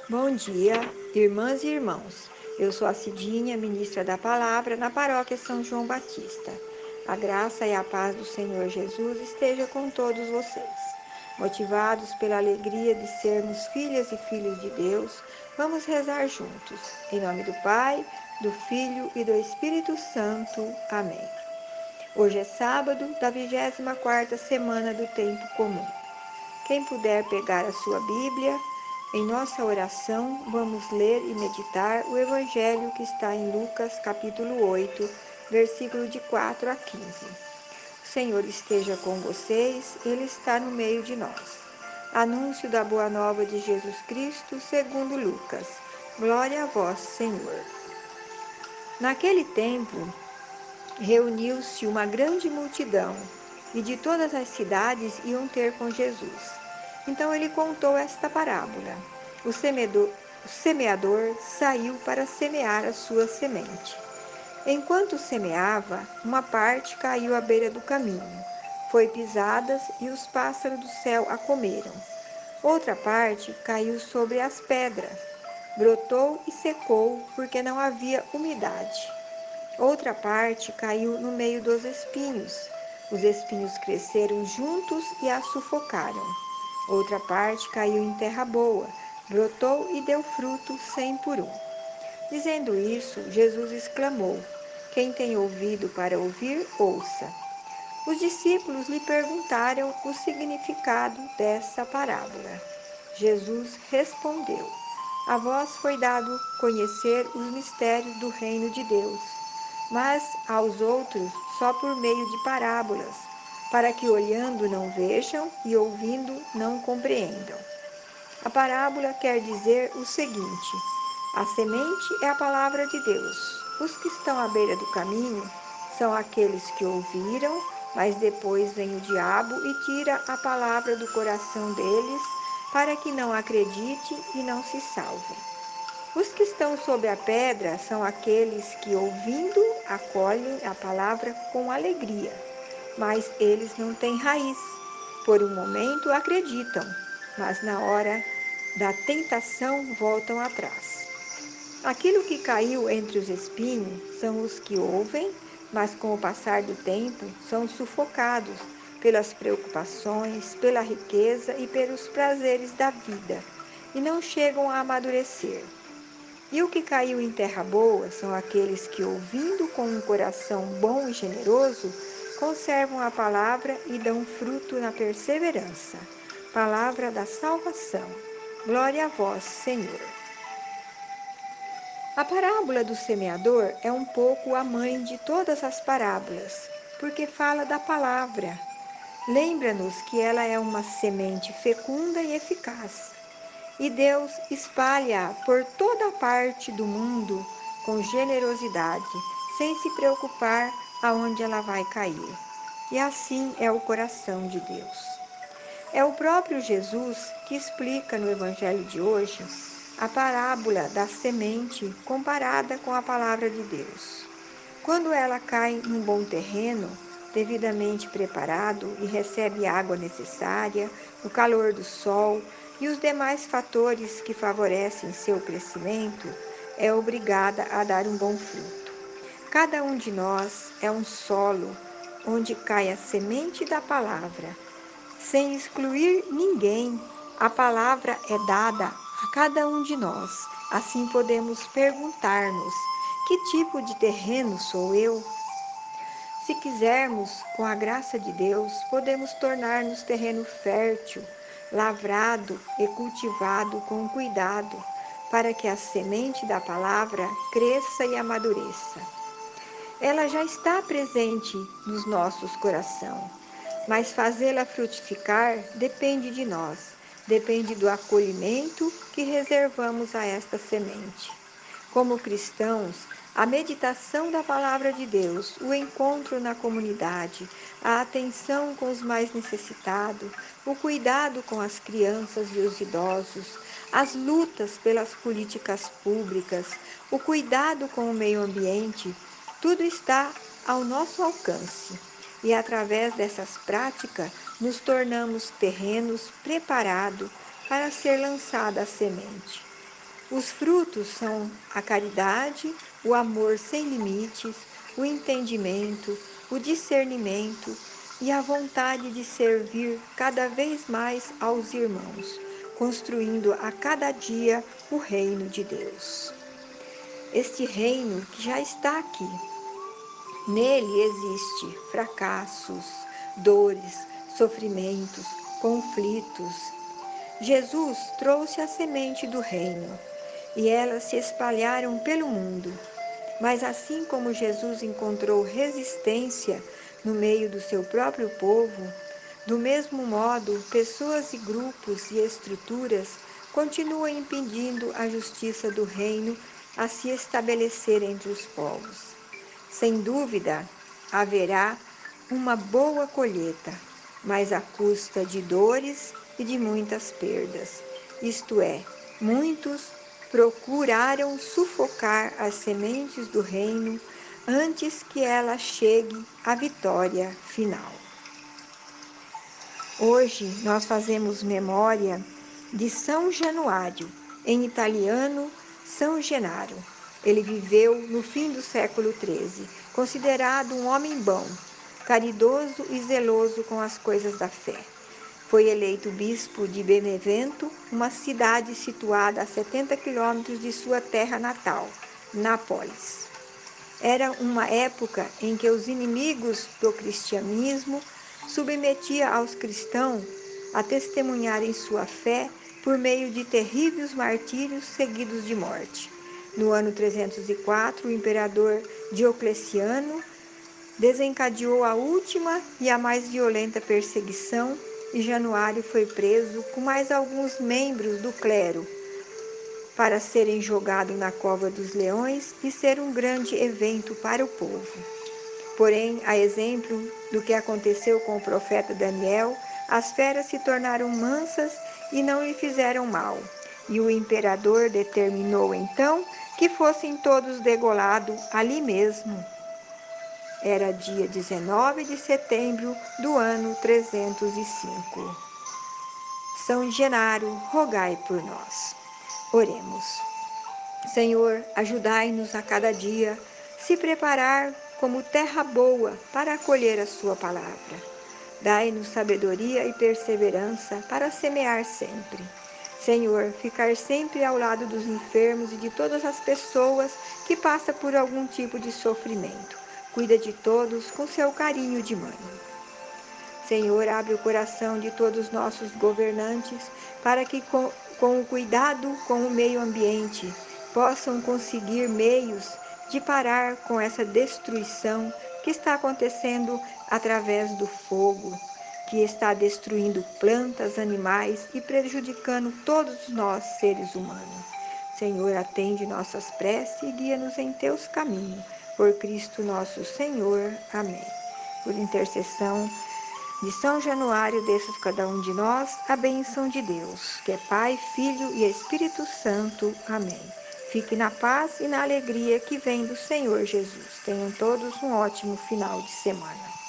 Bom dia, irmãs e irmãos. Eu sou a Cidinha, ministra da Palavra na Paróquia São João Batista. A graça e a paz do Senhor Jesus esteja com todos vocês. Motivados pela alegria de sermos filhas e filhos de Deus, vamos rezar juntos. Em nome do Pai, do Filho e do Espírito Santo. Amém. Hoje é sábado da 24ª semana do Tempo Comum. Quem puder pegar a sua Bíblia, em nossa oração vamos ler e meditar o Evangelho que está em Lucas capítulo 8, versículo de 4 a 15. O Senhor esteja com vocês, Ele está no meio de nós. Anúncio da Boa Nova de Jesus Cristo segundo Lucas. Glória a vós, Senhor. Naquele tempo, reuniu-se uma grande multidão, e de todas as cidades iam ter com Jesus. Então ele contou esta parábola. O semeador saiu para semear a sua semente. Enquanto semeava, uma parte caiu à beira do caminho. Foi pisada e os pássaros do céu a comeram. Outra parte caiu sobre as pedras. Brotou e secou, porque não havia umidade. Outra parte caiu no meio dos espinhos. Os espinhos cresceram juntos e a sufocaram. Outra parte caiu em terra boa, brotou e deu fruto 100 por um. Dizendo isso, Jesus exclamou: Quem tem ouvido para ouvir, ouça. Os discípulos lhe perguntaram o significado dessa parábola. Jesus respondeu: A vós foi dado conhecer os mistérios do reino de Deus, mas aos outros só por meio de parábolas, para que olhando não vejam e ouvindo não compreendam. A parábola quer dizer o seguinte: a semente é a palavra de Deus. Os que estão à beira do caminho são aqueles que ouviram, mas depois vem o diabo e tira a palavra do coração deles, para que não acreditem e não se salvem. Os que estão sob a pedra são aqueles que, ouvindo, acolhem a palavra com alegria, mas eles não têm raiz. Por um momento acreditam, mas na hora da tentação voltam atrás. Aquilo que caiu entre os espinhos são os que ouvem, mas com o passar do tempo são sufocados pelas preocupações, pela riqueza e pelos prazeres da vida, e não chegam a amadurecer. E o que caiu em terra boa são aqueles que, ouvindo com um coração bom e generoso, conservam a palavra e dão fruto na perseverança. Palavra da salvação. Glória a vós, Senhor. A parábola do semeador é um pouco a mãe de todas as parábolas, porque fala da palavra. Lembra-nos que ela é uma semente fecunda e eficaz. E Deus espalha por toda parte do mundo com generosidade, sem se preocupar aonde ela vai cair. E assim é o coração de Deus. É o próprio Jesus que explica no Evangelho de hoje a parábola da semente comparada com a palavra de Deus. Quando ela cai num bom terreno, devidamente preparado e recebe a água necessária, o calor do sol e os demais fatores que favorecem seu crescimento, é obrigada a dar um bom fruto. Cada um de nós é um solo onde cai a semente da palavra. Sem excluir ninguém, a palavra é dada a cada um de nós. Assim podemos perguntar-nos: que tipo de terreno sou eu? Se quisermos, com a graça de Deus, podemos tornar-nos terreno fértil, lavrado e cultivado com cuidado, para que a semente da palavra cresça e amadureça. Ela já está presente nos nossos corações, mas fazê-la frutificar depende de nós, depende do acolhimento que reservamos a esta semente. Como cristãos, a meditação da palavra de Deus, o encontro na comunidade, a atenção com os mais necessitados, o cuidado com as crianças e os idosos, as lutas pelas políticas públicas, o cuidado com o meio ambiente, tudo está ao nosso alcance. E através dessas práticas, nos tornamos terrenos preparados para ser lançada a semente. Os frutos são a caridade, o amor sem limites, o entendimento, o discernimento e a vontade de servir cada vez mais aos irmãos, construindo a cada dia o reino de Deus. Este reino que já está aqui. Nele existe fracassos, dores, sofrimentos, conflitos. Jesus trouxe a semente do reino e elas se espalharam pelo mundo. Mas assim como Jesus encontrou resistência no meio do seu próprio povo, do mesmo modo, pessoas e grupos e estruturas continuam impedindo a justiça do reino a se estabelecer entre os povos. Sem dúvida, haverá uma boa colheita, mas à custa de dores e de muitas perdas. Isto é, muitos procuraram sufocar as sementes do reino antes que ela chegue à vitória final. Hoje nós fazemos memória de São Januário, em italiano São Genaro. Ele viveu no fim do século XIII, considerado um homem bom, caridoso e zeloso com as coisas da fé. Foi eleito bispo de Benevento, uma cidade situada a 70 quilômetros de sua terra natal, Nápoles. Era uma época em que os inimigos do cristianismo submetiam aos cristãos a testemunharem sua fé por meio de terríveis martírios seguidos de morte. No ano 304, o imperador Diocleciano desencadeou a última e a mais violenta perseguição e Januário foi preso com mais alguns membros do clero para serem jogados na cova dos leões e ser um grande evento para o povo. Porém, a exemplo do que aconteceu com o profeta Daniel, as feras se tornaram mansas e não lhe fizeram mal. E o imperador determinou então que fossem todos degolados ali mesmo. Era dia 19 de setembro do ano 305. São Genaro, rogai por nós. Oremos. Senhor, ajudai-nos a cada dia se preparar como terra boa para acolher a sua palavra. Dai-nos sabedoria e perseverança para semear sempre. Senhor, ficar sempre ao lado dos enfermos e de todas as pessoas que passam por algum tipo de sofrimento. Cuida de todos com seu carinho de mãe. Senhor, abre o coração de todos os nossos governantes para que, com o cuidado com o meio ambiente, possam conseguir meios de parar com essa destruição que está acontecendo através do fogo, que está destruindo plantas, animais e prejudicando todos nós, seres humanos. Senhor, atende nossas preces e guia-nos em teus caminhos. Por Cristo nosso Senhor. Amém. Por intercessão de São Januário, desça a cada um de nós a bênção de Deus, que é Pai, Filho e Espírito Santo. Amém. Fique na paz e na alegria que vem do Senhor Jesus. Tenham todos um ótimo final de semana.